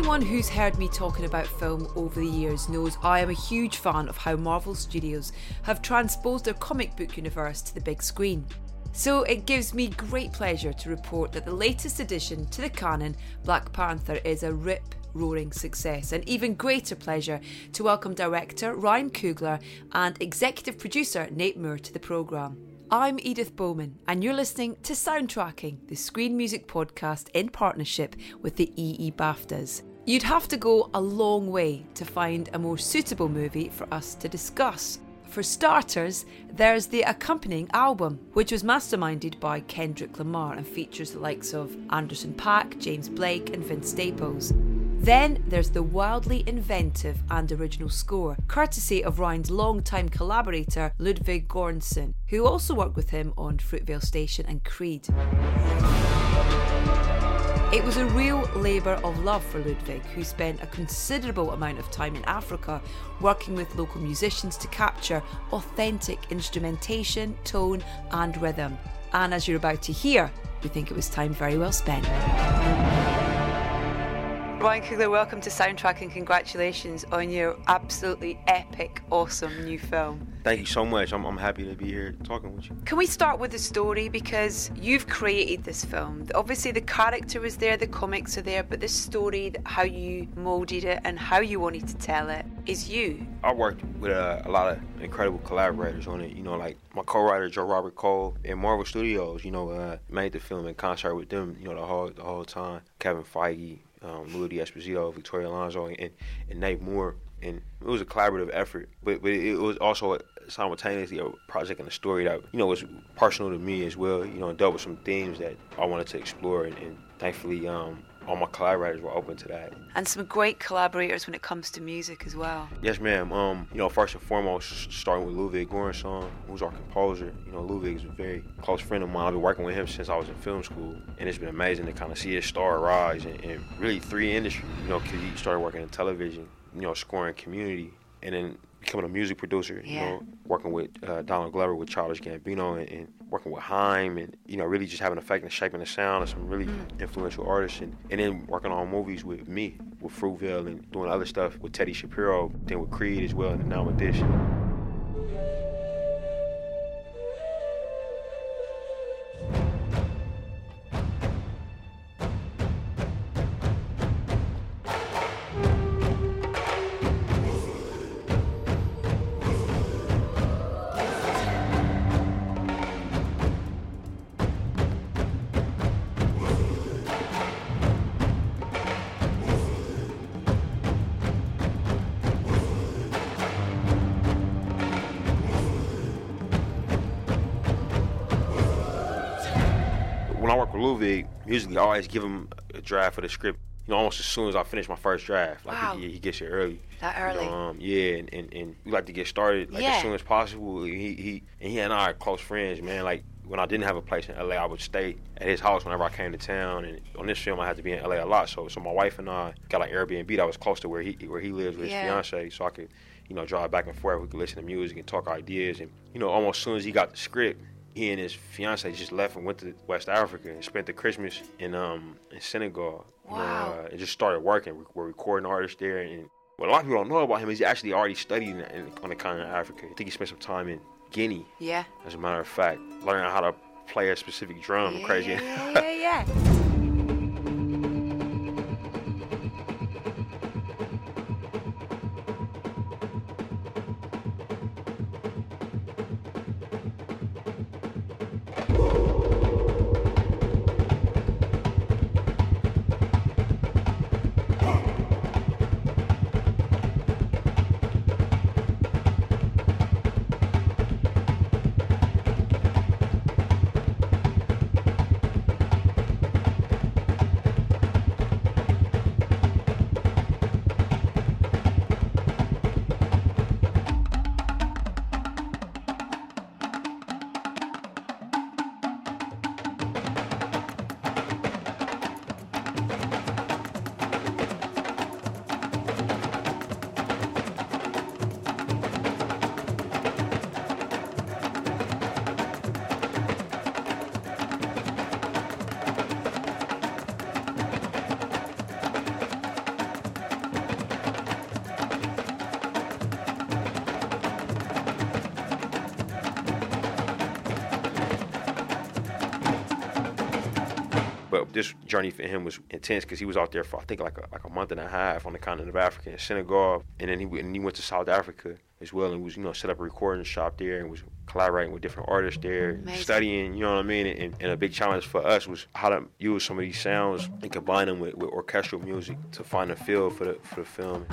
Anyone who's heard me talking about film over the years knows I am a huge fan of how Marvel Studios have transposed their comic book universe to the big screen. So it gives me great pleasure to report that the latest addition to the canon, Black Panther, is a rip-roaring success, and even greater pleasure to welcome director Ryan Coogler and executive producer Nate Moore to the programme. I'm Edith Bowman, and you're listening to Soundtracking, the Screen Music podcast in partnership with the EE BAFTAs. You'd have to go a long way to find a more suitable movie for us to discuss. For starters, there's the accompanying album, which was masterminded by Kendrick Lamar and features the likes of Anderson .Paak, James Blake and Vince Staples. Then there's the wildly inventive and original score, courtesy of Ryan's longtime collaborator Ludwig Göransson, who also worked with him on Fruitvale Station and Creed. It was a real labour of love for Ludwig, who spent a considerable amount of time in Africa working with local musicians to capture authentic instrumentation, tone and rhythm. And as you're about to hear, we think it was time very well spent. Ryan Coogler, welcome to Soundtrack and congratulations on your absolutely epic, awesome new film. Thank you so much. I'm happy to be here talking with you. Can we start with the story? Because you've created this film. Obviously the character was there, the comics are there, but this story, how you moulded it and how you wanted to tell it is you. I worked with a lot of incredible collaborators on it. You know, like my co-writer Joe Robert Cole and Marvel Studios, made the film in concert with them, the whole time. Kevin Feige, Louis D'Esposito, Victoria Alonso, and Nate Moore. And it was a collaborative effort, but it was also simultaneously a project and a story that, was personal to me as well, and dealt with some themes that I wanted to explore, and thankfully all my collaborators were open to that. And some great collaborators when it comes to music as well. Yes, ma'am. First and foremost, starting with Ludwig Göransson, who's our composer. Ludwig is a very close friend of mine. I've been working with him since I was in film school, and it's been amazing to kind of see his star rise in really three industries. Because he started working in television, scoring Community, and then becoming a music producer, working with Donald Glover with Childish Gambino and working with Haim and, really just having an effect and shaping the sound of some really influential artists and then working on movies with me, with Fruitvale and doing other stuff with Teddy Shapiro, then with Creed as well, and now with this. When I work with Ludwig, musically, I always give him a draft for the script, almost as soon as I finish my first draft. Like, wow. He gets it early. That early? And we like to get started as soon as possible. He and I are close friends, man. Like, when I didn't have a place in LA, I would stay at his house whenever I came to town. And on this film, I had to be in LA a lot. So my wife and I got an Airbnb that was close to where he lives with his fiance, so I could, drive back and forth. We could listen to music and talk ideas. And, almost as soon as he got the script, he and his fiance just left and went to West Africa and spent the Christmas in Senegal. Wow. And just started working. We're recording artists there. And what a lot of people don't know about him is he actually already studied on the continent of Africa. I think he spent some time in Guinea. Yeah. As a matter of fact, learning how to play a specific drum. Crazy. Yeah. But this journey for him was intense because he was out there for, I think, like a month and a half on the continent of Africa in Senegal. And then he went to South Africa as well and was, set up a recording shop there and was collaborating with different artists there, Amazing. Studying, you know what I mean? And a big challenge for us was how to use some of these sounds and combine them with orchestral music to find a feel for the film.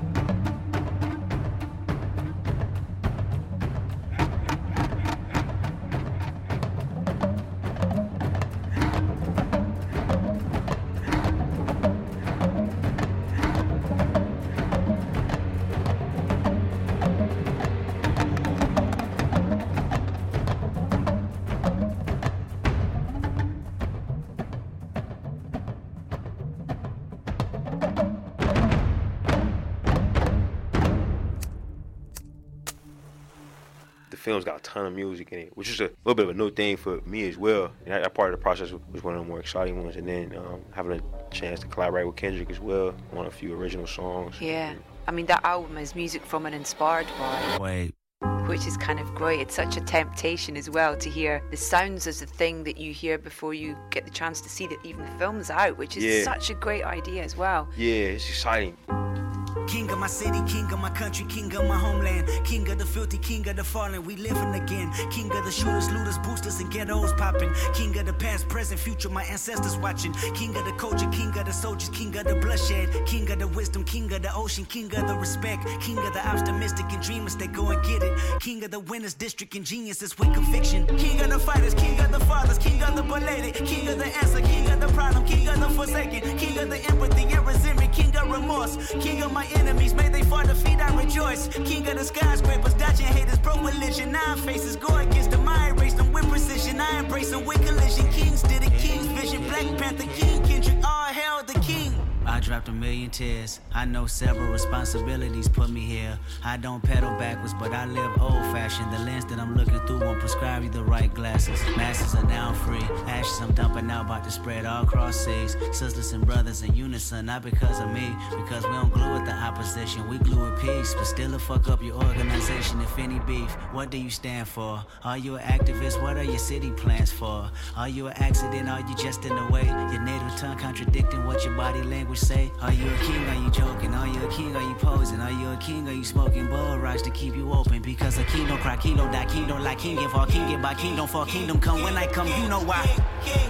The film's got a ton of music in it, which is a little bit of a new thing for me as well. And that part of the process was one of the more exciting ones. And then having a chance to collaborate with Kendrick as well on a few original songs. Yeah. I mean, that album is music from and inspired by. Wait. Which is kind of great. It's such a temptation as well to hear the sounds as a thing that you hear before you get the chance to see that even the film's out, which is such a great idea as well. Yeah, it's exciting. King of my city, king of my country, king of my homeland, king of the filthy, king of the fallen, we living again. King of the shooters, looters, boosters, and ghettos popping. King of the past, present, future, my ancestors watching. King of the culture, king of the soldiers, king of the bloodshed, king of the wisdom, king of the ocean, king of the respect, king of the optimistic and dreamers that go and get it. King of the winners, district and geniuses with conviction. King of the fighters, king of the fathers, king of the belated, king of the answer, king of the problem, king of the forsaken, king of the empathy and resentment, king of remorse, king of my enemies, may they fall defeat, I rejoice. King of the skyscrapers, dodging haters, pro religion. Nine faces, go against them, I erase them with precision. I embrace them with collision. Kings did it, King's vision. Black Panther, King Kendrick, all hail the king. I dropped a million tears. I know several responsibilities put me here. I don't pedal backwards, but I live old-fashioned. The lens that I'm looking through won't prescribe you the right glasses. Masses are now free. Ashes I'm dumping out, about to spread all across seas. Sisters and brothers in unison, not because of me. Because we don't glue with the opposition, we glue with peace. But still, fuck up your organization if any beef. What do you stand for? Are you an activist? What are your city plans for? Are you an accident? Are you just in the way? Your native tongue contradicting what your body language say? Are you a king? Are you joking? Are you a king? Are you posing? Are you a king? Are you smoking bull rocks to keep you open? Because a king don't cry, king don't die, king don't like, king get fall, king get by, king don't fall, kingdom come when I come, you know why. King,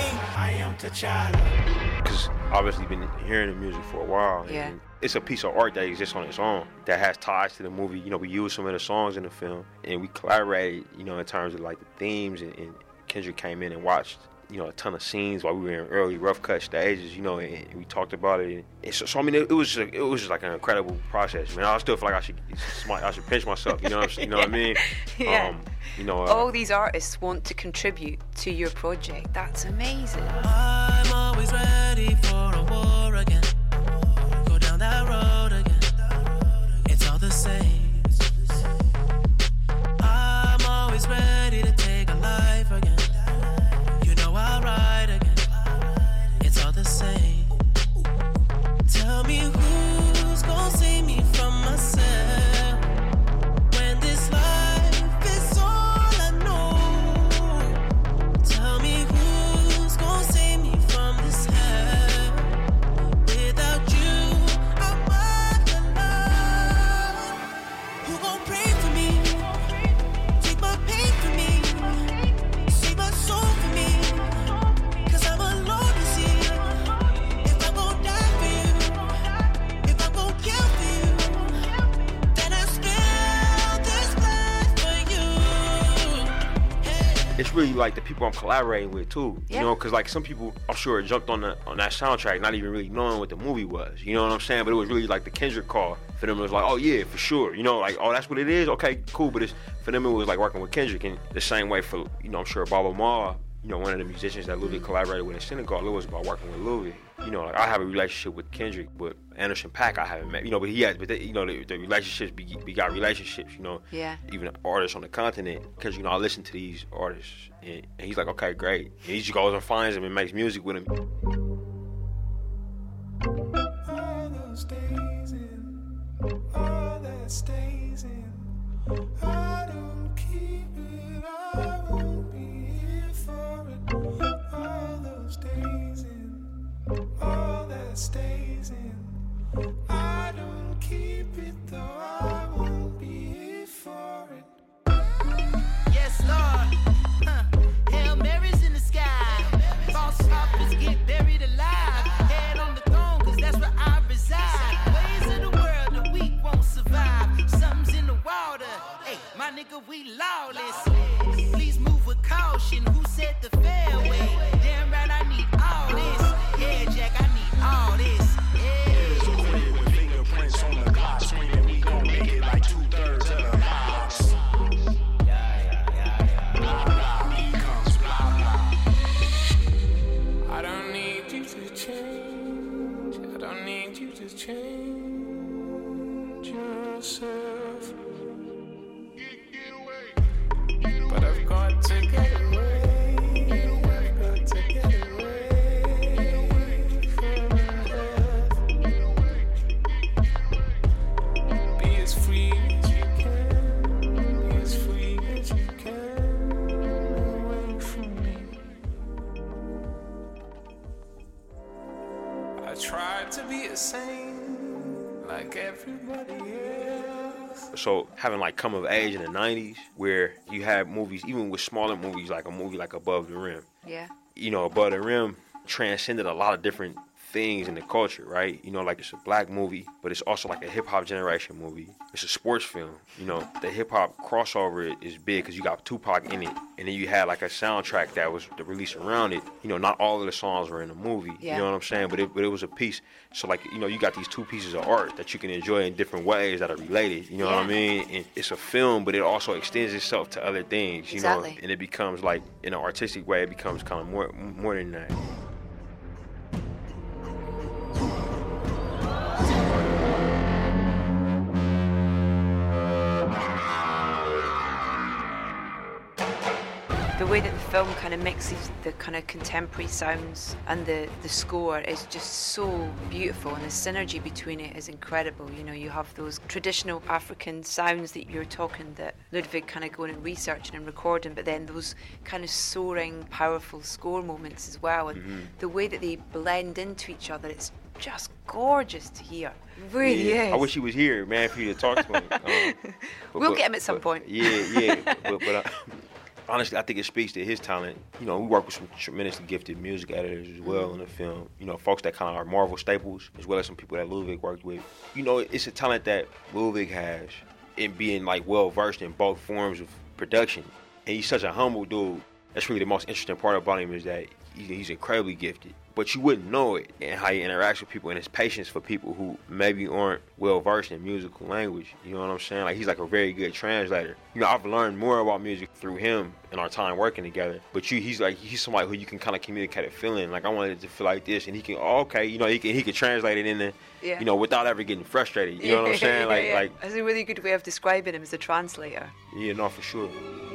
I am T'Challa. Because obviously been hearing the music for a while. Yeah. And it's a piece of art that exists on its own that has ties to the movie. We use some of the songs in the film and we collaborated, in terms of like the themes and Kendrick came in and watched a ton of scenes while we were in early rough cut stages, and we talked about it. And so I mean, it was just like an incredible process. I mean, I still feel like I should pinch myself. You know what I mean? Yeah. All these artists want to contribute to your project. That's amazing. I'm always ready for a war again. Go down that road again. It's all the same. I'm always ready to take a life again. I'll ride again. It's all the same. Tell me who's gonna save me from myself when this life is all I know. Tell me who's gonna save me from this hell. Without you, I'm alone. Who gon' pray for me? Take my pain for me. Save my soul for me. It's really like the people I'm collaborating with too, because like some people I'm sure jumped on that soundtrack not even really knowing what the movie was, you know what I'm saying? But it was really like the Kendrick call for them. It was like, oh yeah, for sure, like, oh, that's what it is, okay, cool. But for them it was like working with Kendrick, and the same way for I'm sure Baba Ma, one of the musicians that Ludwig collaborated with in Senegal, it was about working with Ludwig. Like I have a relationship with Kendrick, but Anderson .Paak I haven't met, but he has, but the relationships we got relationships, Yeah. Even artists on the continent, because I listen to these artists, and he's like, okay, great, and he just goes and finds them and makes music with them. All those days in, all that stays in, I don't keep it, I won't be here for it. All those days nigga, we lawless. Please move with caution. Who said the fairway? Damn right, I need all this. Yeah, Jack, I need all this. Yeah. With fingerprints on the clock, swinging, we gon' make it like 2/3 of the house. Blah, blah, becomes blah, blah. I don't need you to change. I don't need you to change yourself. But I've got to get away. I've got to get away from death. Be as free as you can. Be as free as you can. Away from me. I tried to be a saint like everybody else. So having like come of age in the 90s where you had movies, even with smaller movies, like a movie like Above the Rim. Yeah. You know, Above the Rim transcended a lot of different things in the culture, right? You know, like it's a black movie, but it's also like a hip-hop generation movie. It's a sports film. You know, the hip-hop crossover is big because you got Tupac in it, and then you had like a soundtrack that was released around it. You know, not all of the songs were in the movie. Yeah. You know what I'm saying? But it was a piece. So like, you know, you got these two pieces of art that you can enjoy in different ways that are related. You know what I mean? And it's a film, but it also extends itself to other things. You know, and it becomes like in an artistic way, it becomes kind of more than that. The way that the film kind of mixes the kind of contemporary sounds and the score is just so beautiful, and the synergy between it is incredible. You know, you have those traditional African sounds that you're talking that Ludwig kind of going and researching and recording, but then those kind of soaring, powerful score moments as well, and the way that they blend into each other, it's just gorgeous to hear. It really is. I wish he was here, man, for you to talk to him. We'll get him at some point. Yeah. but honestly, I think it speaks to his talent. You know, we work with some tremendously gifted music editors as well in the film. You know, folks that kind of are Marvel staples, as well as some people that Ludwig worked with. You know, it's a talent that Ludwig has in being like well versed in both forms of production. And he's such a humble dude. That's really the most interesting part about him, is that he's incredibly gifted. But you wouldn't know it in how he interacts with people and his patience for people who maybe aren't well versed in musical language. You know what I'm saying? Like, he's like a very good translator. You know, I've learned more about music through him in our time working together. But he's somebody who you can kind of communicate a feeling. Like, I wanted it to feel like this, and he can, he can translate it into, you know, without ever getting frustrated. You know what I'm saying? Like, that's a really good way of describing him as a translator. Yeah, no, for sure.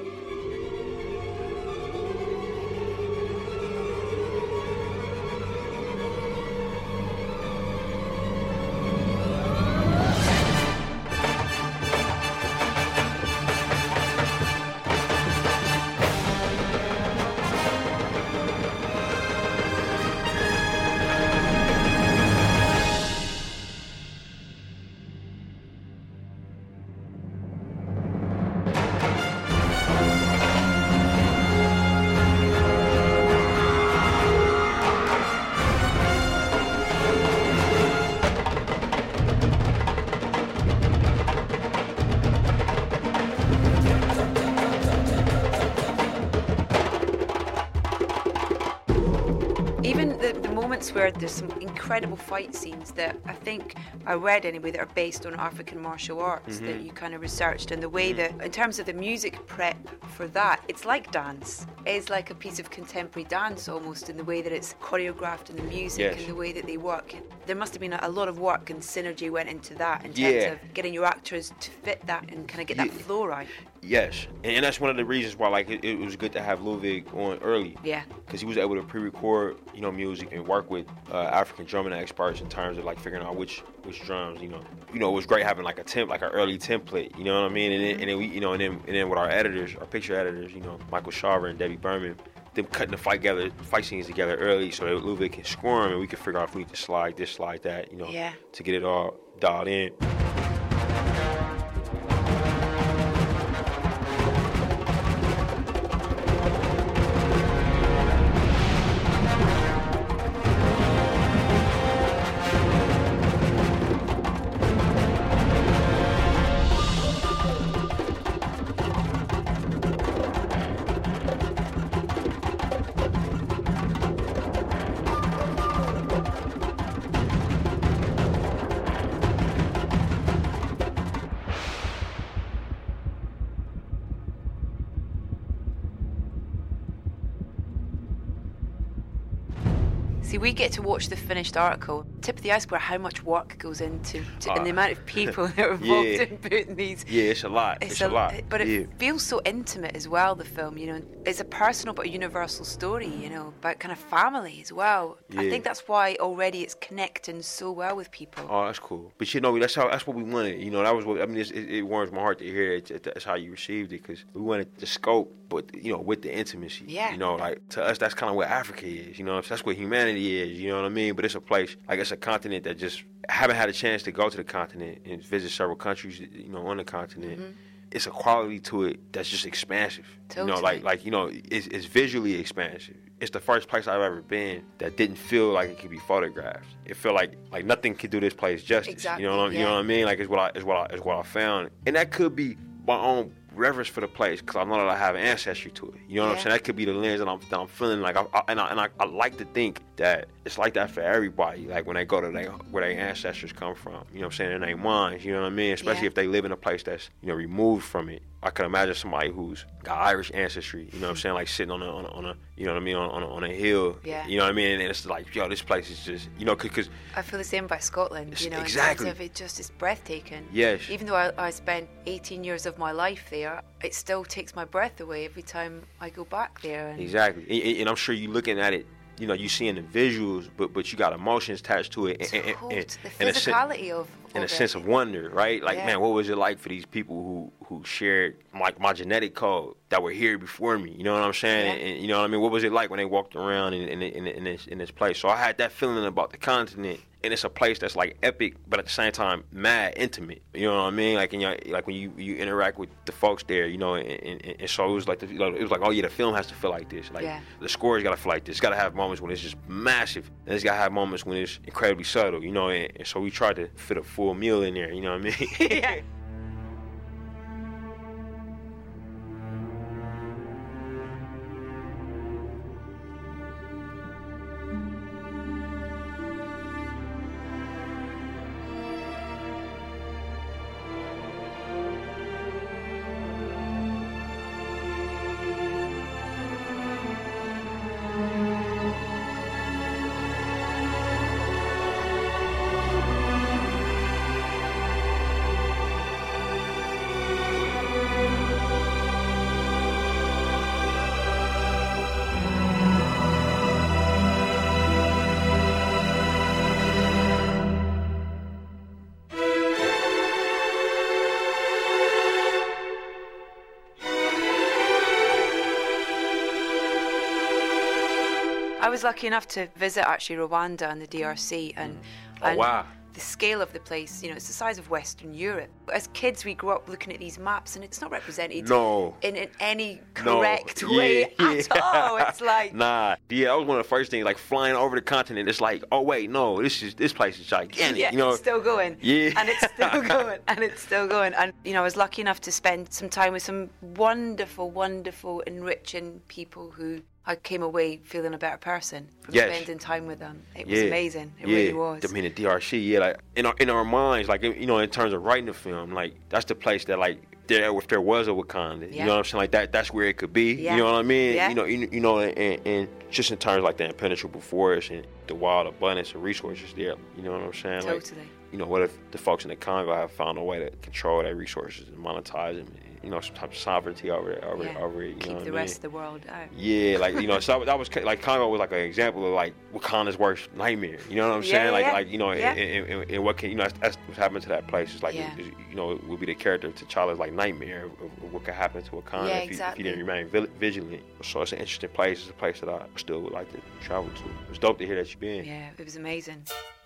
Where there's some incredible fight scenes that I think I read anyway that are based on African martial arts that you kind of researched, and the way that in terms of the music prep for that, it's like dance. It's like a piece of contemporary dance almost, in the way that it's choreographed and the music and the way that they work. There must have been a lot of work and synergy went into that in terms of getting your actors to fit that and kind of get that flow right. Yes, and that's one of the reasons why it was good to have Ludwig on early. Yeah. Because he was able to pre-record, you know, music and work with African drumming experts in terms of like figuring out which drums, you know. You know, it was great having like an early template, you know what I mean? And then we, you know, and then with our editors, our picture editors, you know, Michael Shaver and Debbie Berman, them cutting the fight scenes together early so that Ludwig can score them and we can figure out if we need to slide this, slide that, you know, to get it all dialed in. See, we get to watch the finished article. Tip of the iceberg, how much work goes into and the amount of people that are involved in putting these. Yeah, it's a lot. It's a lot. But it feels so intimate as well, the film, you know. It's a personal but universal story, you know, about kind of family as well. I think that's why already it's connecting so well with people. Oh, that's cool. But you know, that's what we wanted. You know, that was what, I mean, it warms my heart to hear it. That's how you received it, because we wanted the scope, but, you know, with the intimacy. Yeah. You know, like, to us, that's kind of what Africa is, you know. That's what humanity is, you know what I mean? But it's a place, like, it's a continent that just, I haven't had a chance to go to the continent and visit several countries, you know, on the continent. Mm-hmm. It's a quality to it that's just expansive. Totally. You know, like you know, it's visually expansive. It's the first place I've ever been that didn't feel like it could be photographed. It felt like nothing could do this place justice. Exactly. You know what I mean? Like, it's what I found, and that could be my own reverence for the place, because I know that I have an ancestry to it. You know what I'm saying? That could be the lens that I'm feeling like. I like to think that it's like that for everybody. Like, when they go to where their ancestors come from, you know what I'm saying, in their minds. You know what I mean? Especially if they live in a place that's, you know, removed from it. I could imagine somebody who's got Irish ancestry. You know what I'm saying? Like, sitting on a you know what I mean, on a hill. Yeah. You know what I mean? And it's like, yo, this place is just, you know, because I feel the same about Scotland. You know, exactly. In terms of it just is breathtaking. Yes. Even though I spent 18 years of my life there, it still takes my breath away every time I go back there. And exactly. And I'm sure you're looking at it, you know, you seeing the visuals, but you got emotions attached to it, the physicality of and a sense of wonder, right? Like, man, what was it like for these people who shared my genetic code that were here before me? You know what I'm saying? Yeah. And you know what I mean? What was it like when they walked around in this place? So I had that feeling about the continent. And it's a place that's like epic, but at the same time mad intimate. You know what I mean? Like, like when you interact with the folks there, you know, and so it was like it was like, oh yeah, the film has to feel like this. Like, the score's gotta feel like this. It's gotta have moments when it's just massive, and it's gotta have moments when it's incredibly subtle. You know, and so we tried to fit a full meal in there. You know what I mean? Yeah. I was lucky enough to visit actually Rwanda and the DRC, and wow. The scale of the place, you know, it's the size of Western Europe. As kids, we grew up looking at these maps, and it's not represented in any correct way at all. It's like that was one of the first things. Like, flying over the continent, it's like, oh wait, no, this place is gigantic. Yeah, you know, it's still going. Yeah, and it's still going, and it's still going. And you know, I was lucky enough to spend some time with some wonderful, wonderful, enriching people who I came away feeling a better person from spending time with them. It was amazing. It really was. I mean, the DRC, like in our minds, like, you know, in terms of writing the film, like, that's the place that, like, if there was a Wakanda, you know what I'm saying? Like, that's where it could be. Yeah. You know what I mean? Yeah. You know, and just in terms like the impenetrable forest and the wild abundance of resources there. You know what I'm saying? Totally. Like, you know, what if the folks in the Congo have found a way to control their resources and monetize them? You know, some type of sovereignty over it. You keep know the rest of the world out. Yeah, like, you know, so that was like, Congo was like an example of like Wakanda's worst nightmare. You know what I'm saying? Like, you know, and what can, you know, that's what's happened to that place. It's like, you know, it would be the character of T'Challa's like nightmare of what could happen to Wakanda if he didn't remain vigilant. So it's an interesting place. It's a place that I still would like to travel to. It's dope to hear that you've been. Yeah, it was amazing.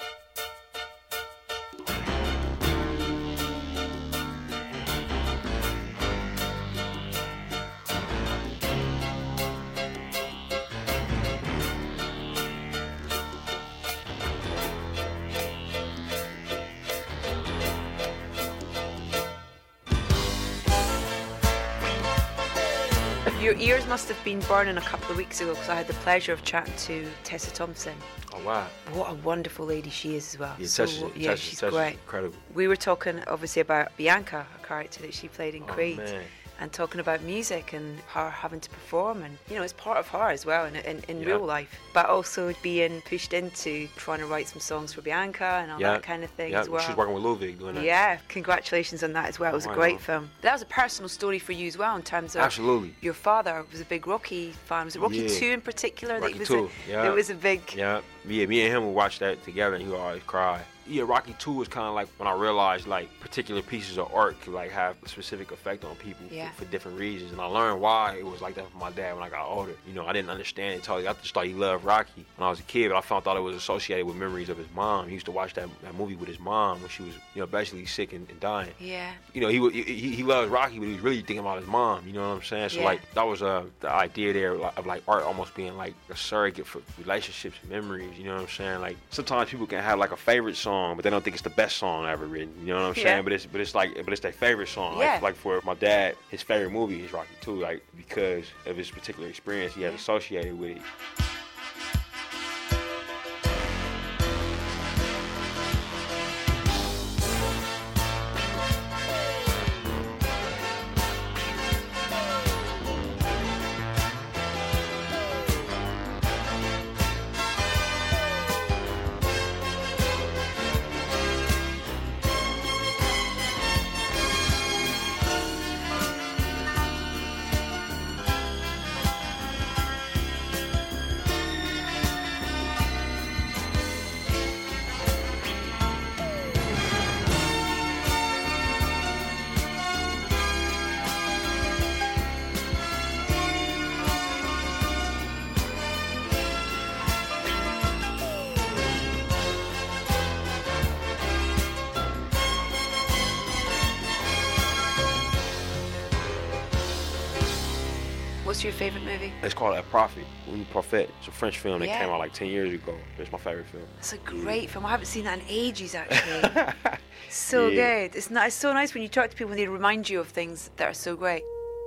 Your ears must have been burning a couple of weeks ago, because I had the pleasure of chatting to Tessa Thompson. Oh, wow. What a wonderful lady she is as well. Yeah, she's great. Incredible. We were talking obviously about Bianca, a character that she played in Creed. Man. and talking about music and her having to perform, and it's part of her as well in real life, but also being pushed into trying to write some songs for Bianca and all that kind of thing as well. She was working with Ludwig doing that. Yeah, congratulations on that as well. It was a great film. That was a personal story for you as well in terms of Absolutely. Your father was a big Rocky fan. Was it Rocky 2 in particular? Rocky that was 2, It was a big... Yeah, me and him would watch that together, and he would always cry. Yeah, Rocky 2 was kind of like when I realized like particular pieces of art could like have a specific effect on people for different reasons, and I learned why it was like that for my dad when I got older. I didn't understand it totally. I just thought he loved Rocky when I was a kid, but I found out it was associated with memories of his mom. He used to watch that movie with his mom when she was basically sick and dying. Yeah. He loves Rocky, but he was really thinking about his mom. You know what I'm saying? So like that was the idea there of like art almost being like a surrogate for relationships and memories. You know what I'm saying? Like sometimes people can have like a favorite song, but they don't think it's the best song ever written. You know what I'm saying? But it's their favorite song. Yeah. Like for my dad, his favorite movie is Rocky 2, like because of his particular experience he has associated with it. What's your favorite movie? It's called A Prophet, Un Prophète. It's a French film that came out like 10 years ago. It's my favorite film. It's a great film. I haven't seen that in ages, actually. So good. It's so nice when you talk to people and they remind you of things that are so great.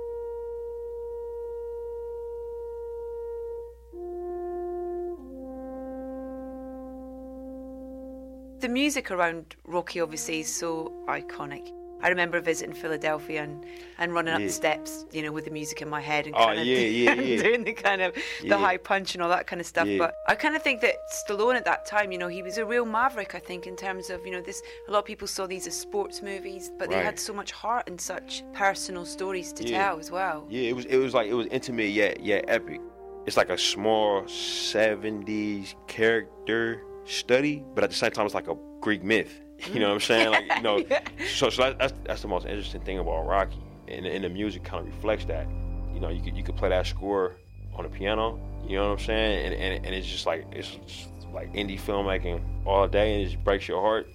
The music around Rocky obviously is so iconic. I remember visiting Philadelphia and running up the steps, with the music in my head and kind of doing the kind of the high punch and all that kind of stuff. But I kind of think that Stallone at that time, he was a real maverick. I think in terms of this, a lot of people saw these as sports movies, but they had so much heart and such personal stories to tell as well. Yeah, it was intimate yet epic. It's like a small 70s character study, but at the same time it's like a Greek myth. You know what I'm saying? Like, so that's the most interesting thing about Rocky, and the music kind of reflects that. You could play that score on the piano. You know what I'm saying? And it's just like indie filmmaking all day, and it just breaks your heart.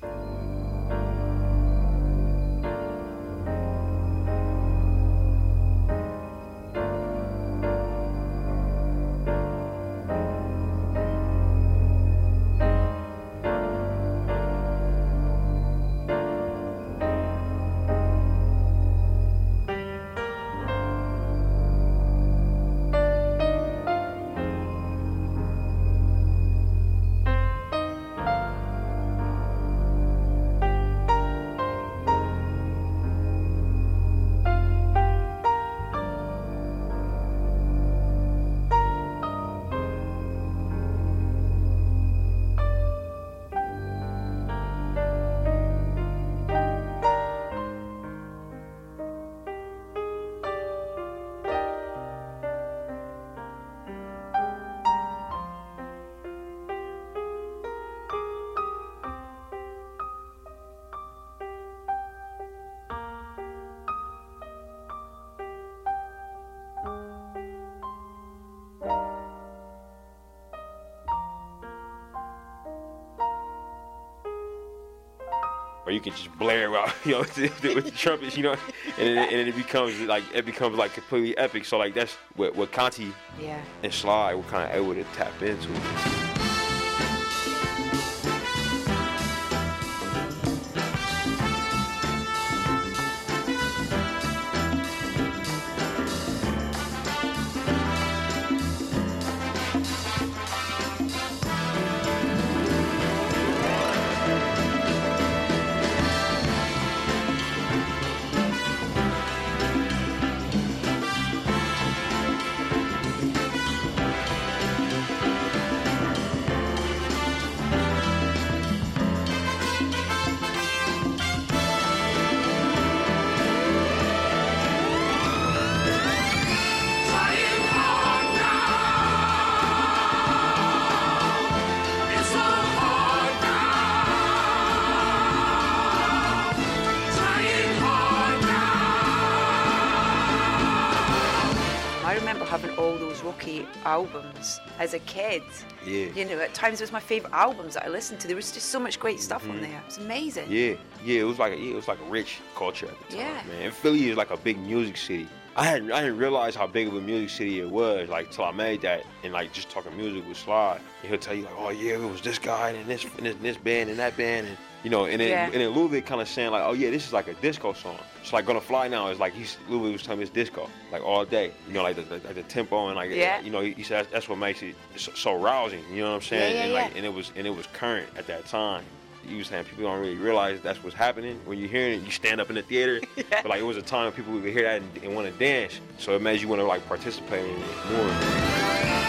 Or you can just blare out, with the trumpets, and it becomes like completely epic. So like that's what Conti and Sly were kind of able to tap into. albums as a kid. Yeah. You know, at times it was my favourite albums that I listened to. There was just so much great stuff on there. It was amazing. Yeah, it was like a rich culture at the time, Yeah. man. And Philly is like a big music city. I didn't realize how big of a music city it was, like, till I made that, and like just talking music with Sly. And he'll tell you like, oh yeah, it was this guy and this band and that band, and you know, and then Ludwig kind of saying like, oh yeah, this is like a disco song. It's like Gonna Fly Now is like Ludwig was telling me it's disco, like all day. You know, like the tempo and like you know, he said that's what makes it so rousing. You know what I'm saying? And it was current at that time. You was saying people don't really realize that's what's happening. When you're hearing it, you stand up in the theater. But like it was a time when people would hear that and want to dance. So it made you want to like participate in it more.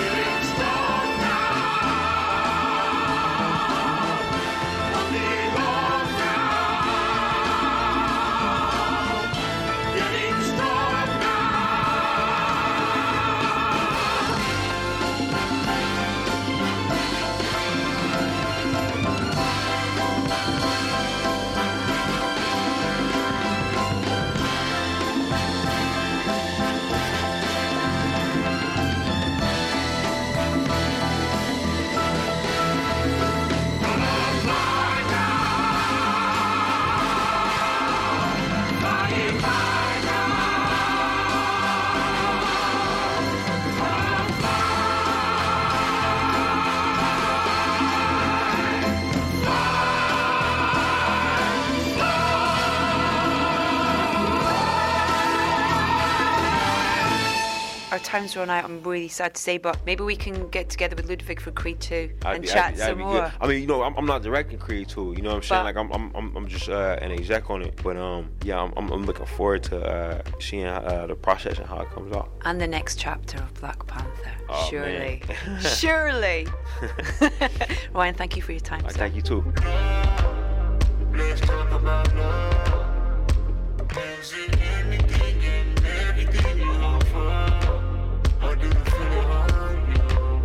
Our time's run out, I'm really sad to say, but maybe we can get together with Ludwig for Creed 2 and chat some more. Good. I mean, you know, I'm not directing Creed 2, you know what I'm saying? Like, I'm just an exec on it, but yeah, I'm looking forward to seeing the process and how it comes out. And the next chapter of Black Panther, Oh, surely. man. Surely. Ryan, thank you for your time. I thank you too. Let's talk about love. Is it anything and everything you offer? Or do you feel it hurt you?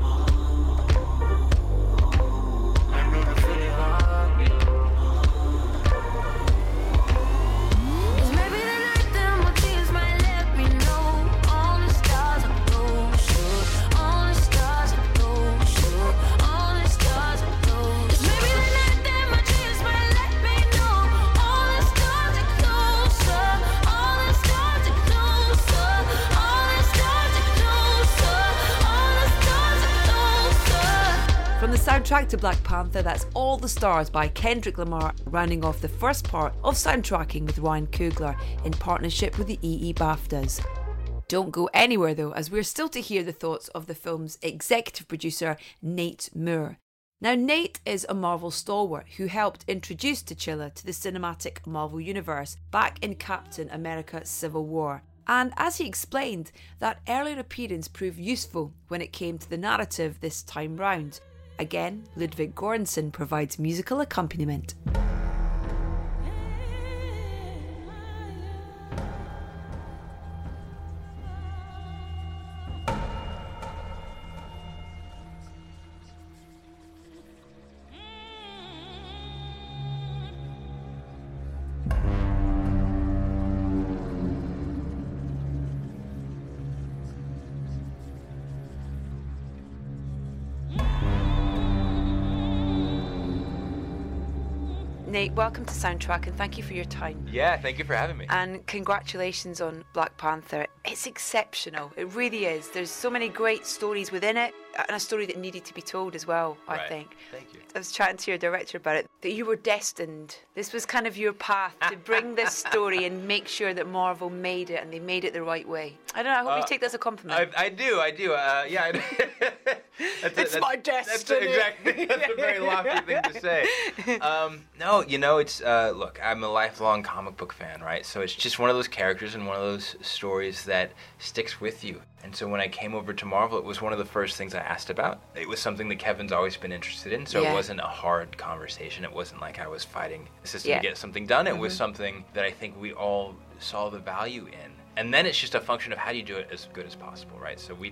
I know the feeling hurt you. Cause maybe the night that my tears might let me know all the stars are close, all the stars are close, all the stars are close. Cause maybe the night that my tears might let me know all the stars are closer, all the stars are closer, all the stars are closer, all the stars are closer. From the soundtrack to Black Panther, that's All the Stars by Kendrick Lamar, rounding off the first part of soundtracking with Ryan Coogler in partnership with the EE BAFTAs. Don't go anywhere though, as we're still to hear the thoughts of the film's executive producer, Nate Moore. Now, Nate is a Marvel stalwart who helped introduce T'Challa to the cinematic Marvel universe back in Captain America Civil War. And as he explained, that earlier appearance proved useful when it came to the narrative this time round. Again, Ludwig Göransson provides musical accompaniment. Nate, welcome to Soundtrack and thank you for your time. Yeah, thank you for having me. And congratulations on Black Panther. It's exceptional. It really is. There's so many great stories within it, and a story that needed to be told as well, I Right. think. Thank you. I was chatting to your director about it, that you were destined. This was kind of your path to bring this story and make sure that Marvel made it, and they made it the right way. I don't know, I hope you take that as a compliment. I do. Yeah. It's my destiny. That's a very lofty thing to say. No, you know, it's look, I'm a lifelong comic book fan, right? So it's just one of those characters and one of those stories that sticks with you. And so when I came over to Marvel, it was one of the first things I asked about. It was something that Kevin's always been interested in, so Yeah. it wasn't a hard conversation. It wasn't like I was fighting the system Yeah. to get something done. It was something that I think we all saw the value in. And then it's just a function of how do you do it as good as possible, right? So we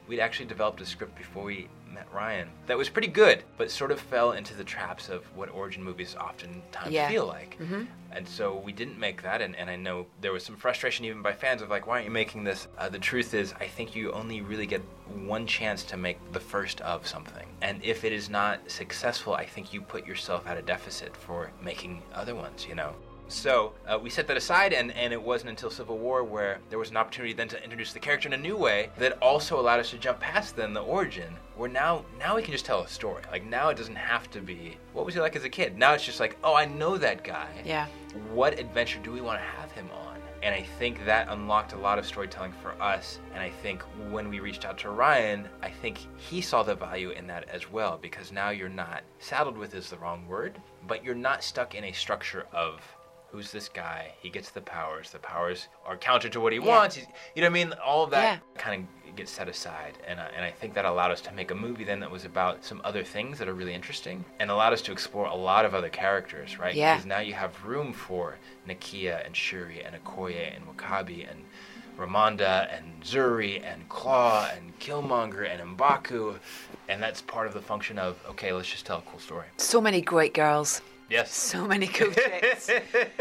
we'd actually developed a script before we met Ryan that was pretty good, but sort of fell into the traps of what origin movies oftentimes feel like. And so we didn't make that, and I know there was some frustration even by fans of like, why aren't you making this? The truth is, I think you only really get one chance to make the first of something. And if it is not successful, I think you put yourself at a deficit for making other ones, you know? So we set that aside, and it wasn't until Civil War where there was an opportunity then to introduce the character in a new way that also allowed us to jump past then the origin, where now we can just tell a story. Like, now it doesn't have to be, what was he like as a kid? Now it's just like, oh, I know that guy. Yeah. What adventure do we want to have him on? And I think that unlocked a lot of storytelling for us. And I think when we reached out to Ryan, I think he saw the value in that as well, because now you're not, saddled with is the wrong word, but you're not stuck in a structure of, who's this guy? He gets the powers. The powers are counter to what he wants. You know what I mean? All of that kind of gets set aside. And I think that allowed us to make a movie then that was about some other things that are really interesting, and allowed us to explore a lot of other characters, right? Yeah. Because now you have room for Nakia and Shuri and Okoye and Wakabi and Ramonda and Zuri and Claw and Killmonger and M'Baku. And that's part of the function of, okay, let's just tell a cool story. So many great girls. Yes. So many cool chicks.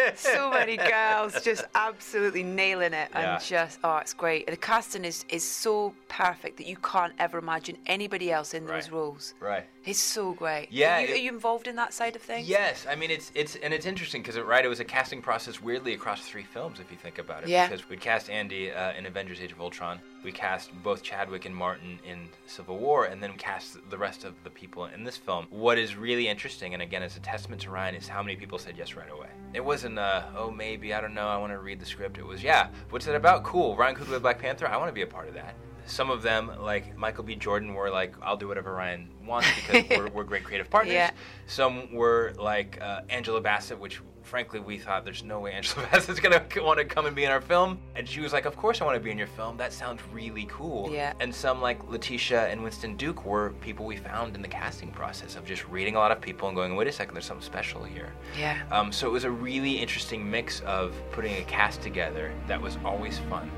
So many girls just absolutely nailing it. And just, it's great. The casting is so perfect that you can't ever imagine anybody else in those roles. Right. It's so great. Yeah. Are you involved in that side of things? Yes. I mean, it's interesting because, it was a casting process weirdly across 3 films, if you think about it. Yeah. Because we cast Andy in Avengers Age of Ultron. We cast both Chadwick and Martin in Civil War, and then cast the rest of the people in this film. What is really interesting, and again, it's a testament to Ryan, is how many people said yes right away. It wasn't, oh, maybe, I don't know, I want to read the script. It was, yeah, what's it about? Cool. Ryan Coogler, Black Panther, I want to be a part of that. Some of them, like Michael B. Jordan, were like, I'll do whatever Ryan wants because we're great creative partners. Yeah. Some were like Angela Bassett, which frankly we thought there's no way Angela Bassett's going to want to come and be in our film. And she was like, of course I want to be in your film. That sounds really cool. Yeah. And some like Letitia and Winston Duke were people we found in the casting process of just reading a lot of people and going, wait a second, there's something special here. Yeah. So it was a really interesting mix of putting a cast together that was always fun.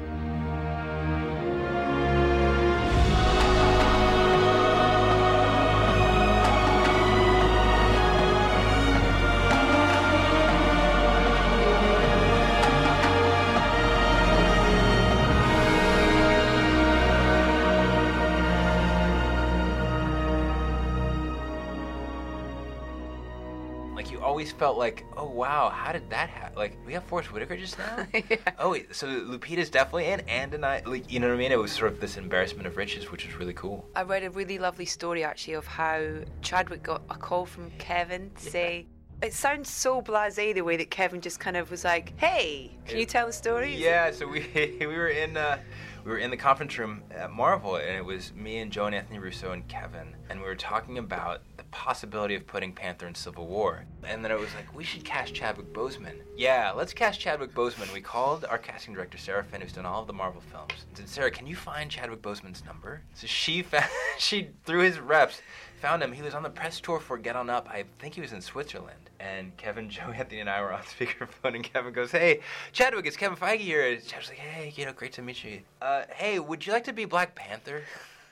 Always felt like, oh wow, how did that happen? Like, we have Forrest Whitaker just now? Yeah. Oh wait, so Lupita's definitely in, and I, like, you know what I mean? It was sort of this embarrassment of riches, which was really cool. I read a really lovely story actually of how Chadwick got a call from Kevin to say, it sounds so blasé the way that Kevin just kind of was like, hey, can you tell the story? Yeah, so we were in the conference room at Marvel, and it was me and Joe and Anthony Russo and Kevin, and we were talking about the possibility of putting Panther in Civil War. And then it was like, we should cast Chadwick Boseman. Yeah, let's cast Chadwick Boseman. We called our casting director, Sarah Finn, who's done all of the Marvel films, and said, Sarah, can you find Chadwick Boseman's number? So she through his reps, found him. He was on the press tour for Get On Up. I think he was in Switzerland. And Kevin, Joe, Anthony, and I were on speakerphone, and Kevin goes, hey, Chadwick, it's Kevin Feige here. And Chadwick's like, hey, great to meet you. Hey, would you like to be Black Panther?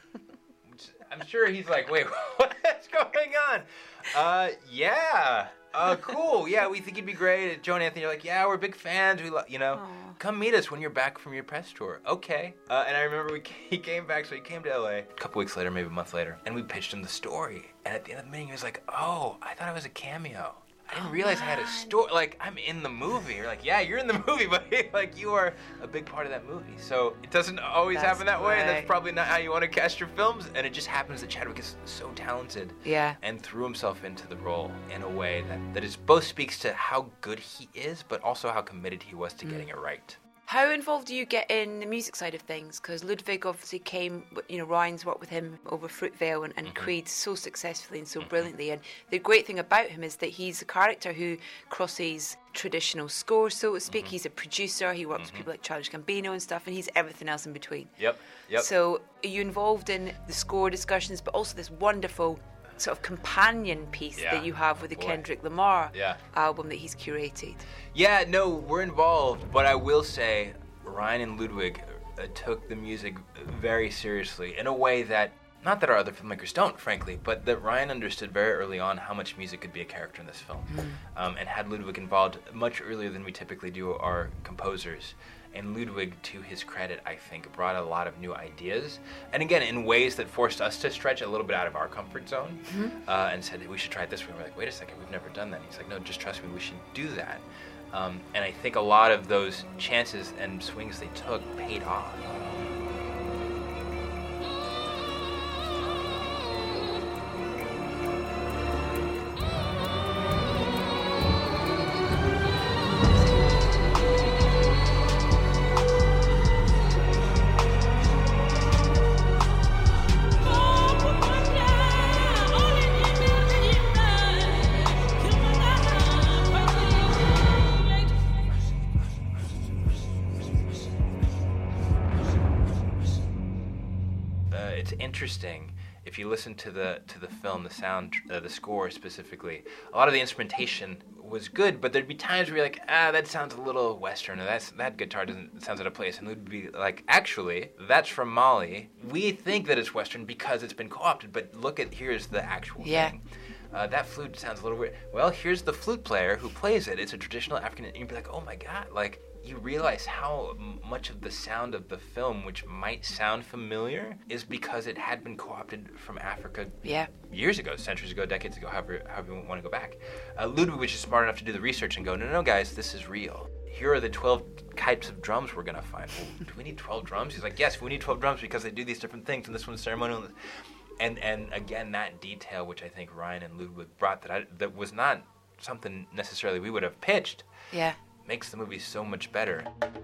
I'm sure he's like, wait, what's going on? Yeah. Cool. Yeah, we think you'd be great. Joe and Anthony are like, yeah, we're big fans. We come meet us when you're back from your press tour. Okay. And I remember he came back, so he came to LA a couple weeks later, maybe a month later, and we pitched him the story. And at the end of the meeting, he was like, oh, I thought it was a cameo. I didn't realize I had a story. Like, I'm in the movie. You're like, yeah, you're in the movie, but like, you are a big part of that movie. So it doesn't always happen that way, and that's probably not how you want to cast your films. And it just happens that Chadwick is so talented, and threw himself into the role in a way that is both speaks to how good he is, but also how committed he was to getting it right. How involved do you get in the music side of things? Because Ludwig obviously came, Ryan's worked with him over Fruitvale and Creed so successfully and so brilliantly. And the great thing about him is that he's a character who crosses traditional score, so to speak. He's a producer. He works with people like Childish Gambino and stuff, and he's everything else in between. Yep. So are you involved in the score discussions, but also this wonderful sort of companion piece that you have with the Kendrick Lamar album that he's curated? Yeah, no, we're involved, but I will say Ryan and Ludwig took the music very seriously in a way that, not that our other filmmakers don't, frankly, but that Ryan understood very early on how much music could be a character in this film, and had Ludwig involved much earlier than we typically do our composers. And Ludwig, to his credit, I think, brought a lot of new ideas, and again, in ways that forced us to stretch a little bit out of our comfort zone, and said, we should try it this way. And we're like, wait a second, we've never done that. And he's like, no, just trust me, we should do that. And I think a lot of those chances and swings they took paid off. It's interesting if you listen to the film, the sound, the score specifically. A lot of the instrumentation was good, but there'd be times where you're like, that sounds a little Western, or that guitar sounds out of place, and we'd be like, actually, that's from Mali. We think that it's Western because it's been co-opted, but here's the actual thing. That flute sounds a little weird. Well, here's the flute player who plays it. It's a traditional African, and you'd be like, oh my God, like, you realize how much of the sound of the film, which might sound familiar, is because it had been co-opted from Africa years ago, centuries ago, decades ago, however you want to go back. Ludwig was just smart enough to do the research and go, no, guys, this is real. Here are the 12 types of drums we're going to find. Well, do we need 12 drums? He's like, yes, we need 12 drums because they do these different things, and this one's ceremonial. And again, that detail, which I think Ryan and Ludwig brought, that was not something necessarily we would have pitched, makes the movie so much better.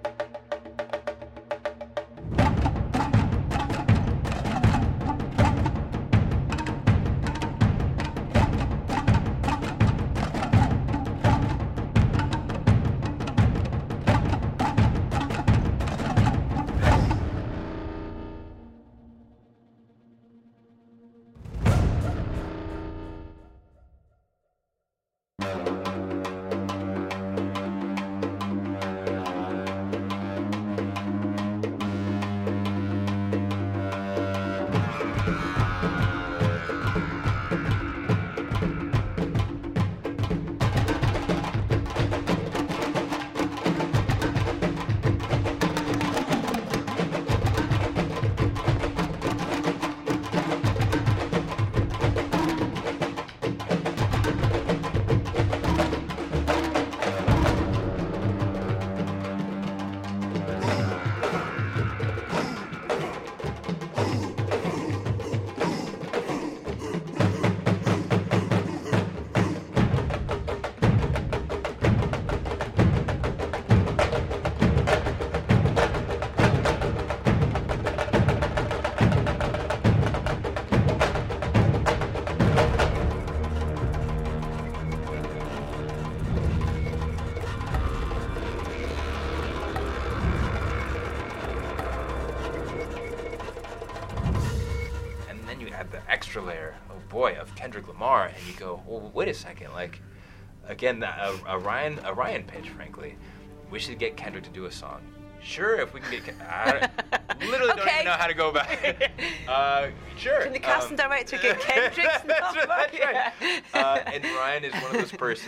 Layer, of Kendrick Lamar, and you go, well, wait a second, like, again, a Ryan pitch, frankly. We should get Kendrick to do a song. Sure, if we can get I literally don't even know how to go about it. Sure. Can the casting director get Kendrick's number? That's right. And Ryan is one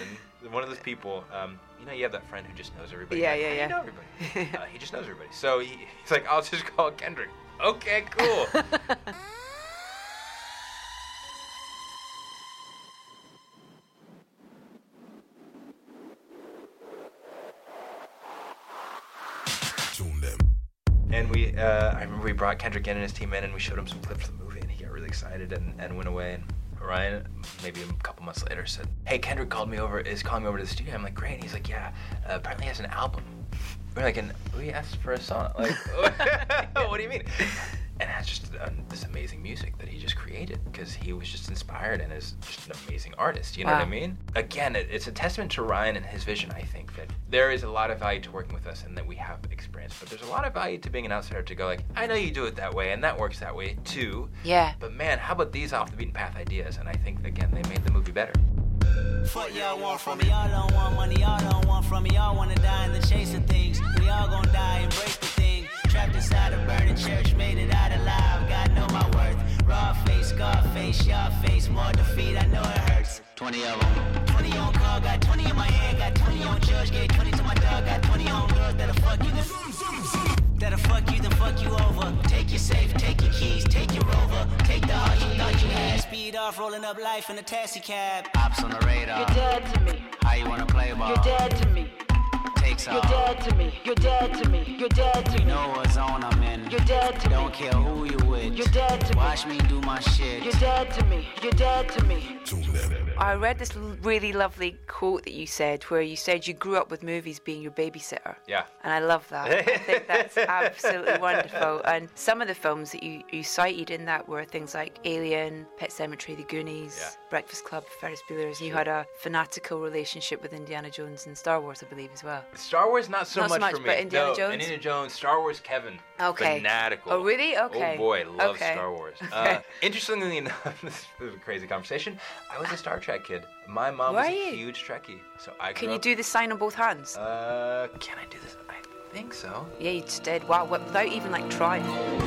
of those people, you have that friend who just knows everybody. Yeah. You know everybody. He just knows everybody. So he's like, I'll just call Kendrick. Okay, cool. And I remember we brought Kendrick in and his team in, and we showed him some clips of the movie, and he got really excited and went away. And Ryan, maybe a couple months later, said, "Hey, Kendrick is calling me over to the studio." I'm like, "Great." And he's like, "Yeah, apparently he has an album." We're like, "And we asked for a song." Like, what do you mean? And that's just this amazing music that he just created because he was just inspired and is just an amazing artist. You know what I mean? Again, it's a testament to Ryan and his vision, I think, that there is a lot of value to working with us and that we have experience. But there's a lot of value to being an outsider to go like, I know you do it that way and that works that way too. Yeah. But man, how about these off the beaten path ideas? And I think, again, they made the movie better. Fuck y'all want from me, y'all don't want money, y'all don't want from me, y'all wanna die in the chase of things. We all gonna die, embrace the thing. trapped inside a burning church, made it out alive. God know my worth. Raw face, scar face, y'all face, more defeat. I know it hurts. 20 of them. 20 on call, got 20 in my hand, got 20 on judge, gave 20 to my dog, got 20 on girls that'll fuck you. That'll fuck you, then fuck you over. Take your safe, take your keys, take your rover. Take the heart you thought you had. Speed off, rolling up life in a taxi cab. Ops on the radar. You're dead to me. How you wanna play ball? You're dead to me. Takes You're off. dead to me. You're dead to me. You're dead to You me. know what zone I'm in. You're dead to Don't me. care who you with. You're dead to me. Watch me do my shit. You're dead to me. You're dead to me. I read this really lovely quote that you said where you said you grew up with movies being your babysitter. Yeah. And I love that. I think that's absolutely wonderful. And some of the films that you cited in that were things like Alien, Pet Sematary, The Goonies, Yeah. Breakfast Club, Ferris Bueller's. And you had a fanatical relationship with Indiana Jones and Star Wars, I believe, as well. Star Wars, not so Not so much much, for me. but Indiana no, Jones? Indiana Jones, Star Wars, Kevin. Okay. Fanatical. Oh, really? Okay. Oh boy, love Okay. Star Wars. Okay. Interestingly enough, this is a crazy conversation. I was a Star Trek kid. My mom Were was a you? huge Trekkie, so I grew Can you up- do the sign on both hands? Can I do this? I think so. Yeah, you just did. Wow, without even like trying.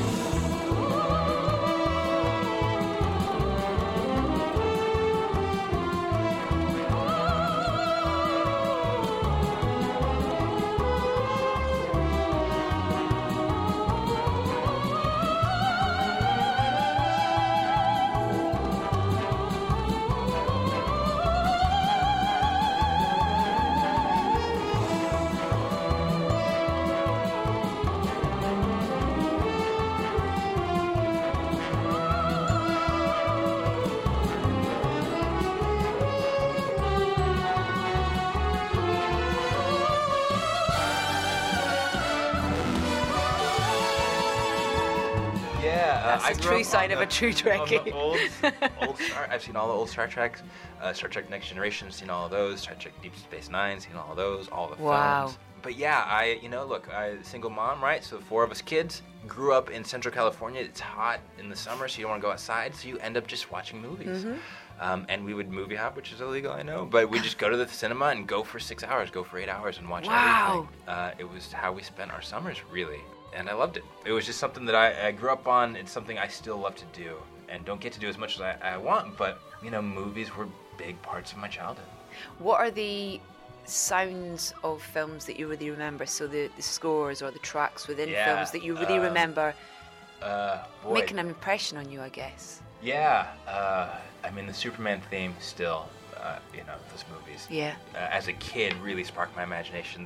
Yeah, That's the true sign of a true Trekkie. Old Star. I've seen all the old Star Treks. Star Trek Next Generation, seen all of those. Star Trek Deep Space Nine, seen all of those. All the Wow. films. But yeah, I single mom, right? So the four of us kids grew up in Central California. It's hot in the summer, so you don't want to go outside. So you end up just watching movies. And we would movie hop, which is illegal, I know. But we'd just go to the cinema and go for 6 hours, go for 8 hours, and watch Wow. everything. It was how we spent our summers, really. And I loved it. It was just something that I grew up on. It's something I still love to do and don't get to do as much as I want. But, movies were big parts of my childhood. What are the sounds of films that you really remember? So the scores or the tracks within Yeah, films that you really remember Boy. making an impression on you, I guess. Yeah. The Superman theme still, those movies. Yeah. As a kid, really sparked my imagination.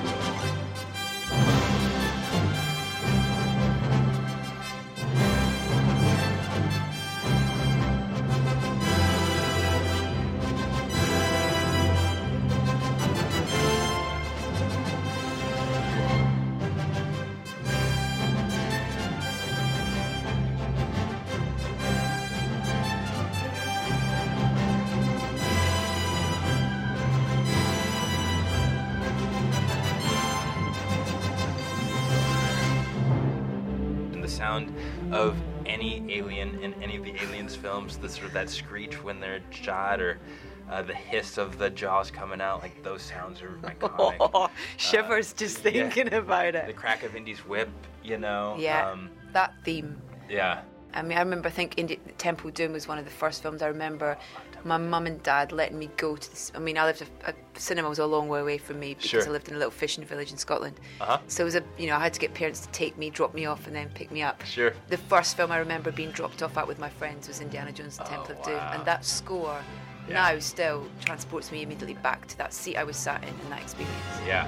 Sound of any alien in any of the Aliens films, the sort of that screech when they're shot, or the hiss of the jaws coming out, like those sounds are iconic. Shivers just thinking about The it. crack of Indy's whip, Yeah, that theme. Yeah. I remember, Temple of Doom was one of the first films I remember my mum and dad letting me go to this. I lived a cinema was a long way away from me because Sure. I lived in a little fishing village in Scotland. Uh-huh. So it was I had to get parents to take me, drop me off, and then pick me up. Sure. The first film I remember being dropped off at with my friends was Indiana Jones and Temple of Doom, wow. and that score now still transports me immediately back to that seat I was sat in that experience. Yeah.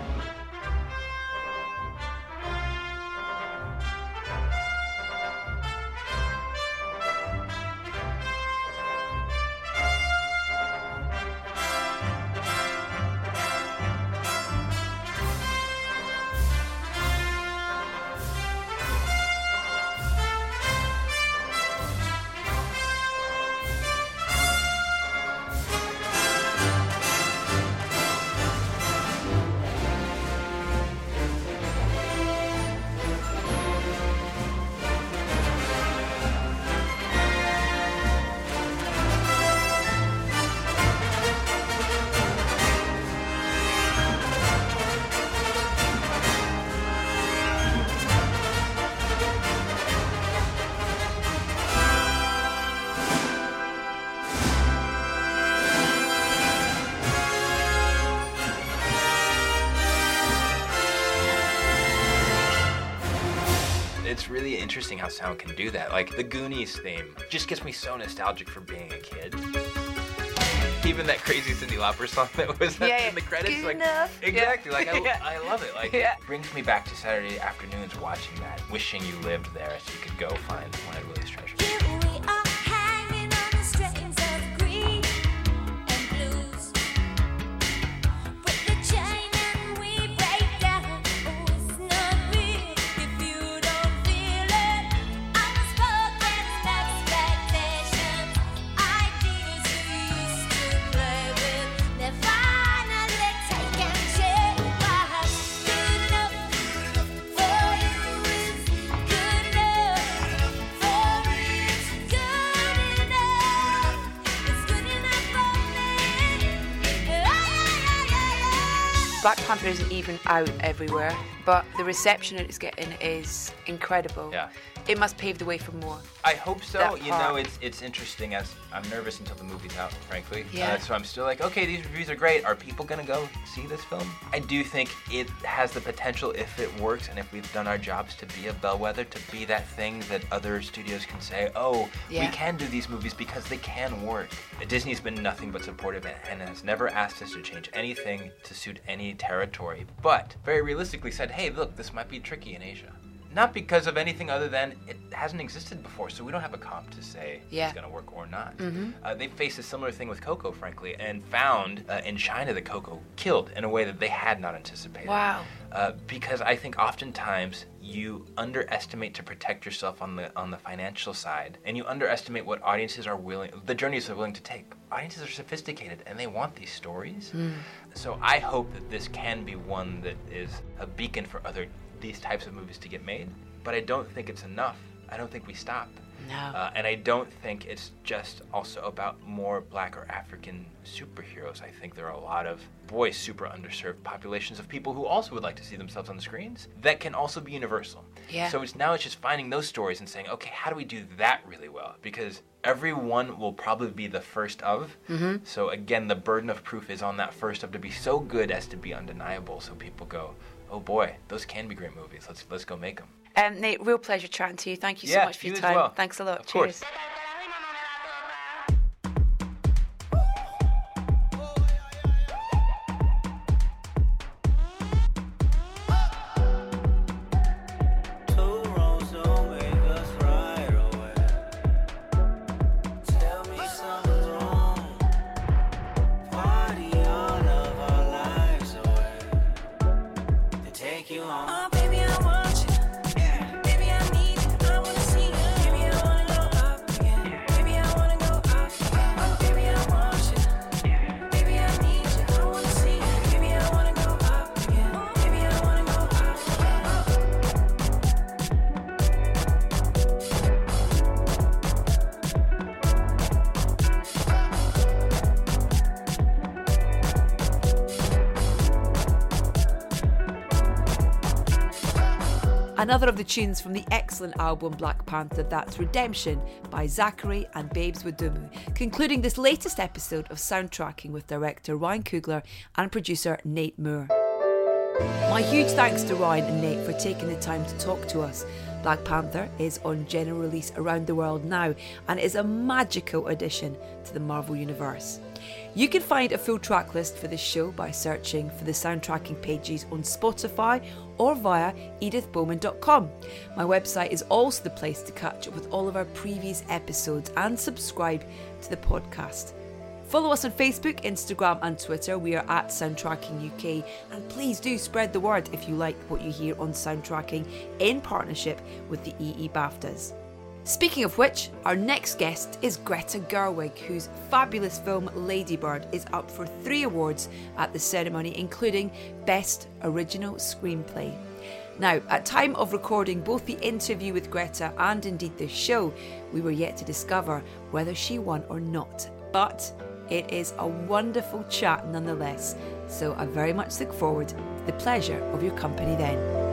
it's really interesting how sound can do that. Like the Goonies theme just gets me so nostalgic for being a kid. Even that crazy Cyndi Lauper song that was in the credits, Good like enough. exactly, like Yeah. I love it. Like Yeah. it brings me back to Saturday afternoons watching that, wishing you lived there so you could go find one of Willie's treasures. Here we are hanging on the strings of green and blues. With the chain and we break down. Oh, it's not real if you don't feel it. Unspoken expectations, ideas you used to play with. They're finally taking shape. Good enough for you is good enough for me. It's good enough. It's good enough for me. Black Panther isn't even out everywhere, but the reception it's getting is incredible. Yeah. It must pave the way for more. I hope so. That You know, part. it's interesting as I'm nervous until the movie's out, frankly. Yeah. So I'm still like, okay, these reviews are great. Are people gonna go see this film? I do think it has the potential, if it works and if we've done our jobs, to be a bellwether, to be that thing that other studios can say, oh, we Yeah. can do these movies because they can work. Disney's been nothing but supportive and has never asked us to change anything to suit any territory, but very realistically said, hey, look, this might be tricky in Asia. Not because of anything other than it hasn't existed before, so we don't have a comp to say Yeah. it's going to work or not. They faced a similar thing with Coco, frankly, and found in China that Coco killed in a way that they had not anticipated. Wow. Because I think oftentimes you underestimate to protect yourself on the financial side, and you underestimate what audiences are willing, the journeys they're willing to take. Audiences are sophisticated, and they want these stories. So I hope that this can be one that is a beacon for these types of movies to get made, but I don't think it's enough. I don't think we stop. No. And I don't think it's just also about more Black or African superheroes. I think there are a lot of, super underserved populations of people who also would like to see themselves on the screens that can also be universal. Yeah. So it's just finding those stories and saying, okay, how do we do that really well? Because everyone will probably be the first of. So again, the burden of proof is on that first of to be so good as to be undeniable. So people go, oh boy, those can be great movies. Let's go make them. Nate, real pleasure chatting to you. Thank you so Yeah, much for you your as time. well. Thanks a lot. Of Cheers. course. Two wrongs don't make us right away. Tell me something's wrong. Party all of our lives away. To take you home. Oh, baby, I want you. Baby, I need you. I wanna see you. Baby, I wanna go up again. Baby, I wanna go up again. Oh, baby, I want you. Baby, I need you. I wanna see you. Baby, I wanna go up again. Baby, I wanna go up again. Another of the tunes from the excellent album Black Panther, that's Redemption by Zachary and Babes Wadumu, concluding this latest episode of Soundtracking with director Ryan Coogler and producer Nate Moore. My huge thanks to Ryan and Nate for taking the time to talk to us. Black Panther is on general release around the world now and is a magical addition to the Marvel Universe. You can find a full track list for this show by searching for the soundtracking pages on Spotify or via edithbowman.com. My website is also the place to catch up with all of our previous episodes and subscribe to the podcast. Follow us on Facebook, Instagram and Twitter. We are at Soundtracking UK, and please do spread the word if you like what you hear on Soundtracking in partnership with the EE BAFTAs. Speaking of which, our next guest is Greta Gerwig, whose fabulous film Lady Bird is up for 3 awards at the ceremony, including Best Original Screenplay. Now, at time of recording both the interview with Greta and indeed this show, we were yet to discover whether she won or not. But it is a wonderful chat nonetheless, so I very much look forward to the pleasure of your company then.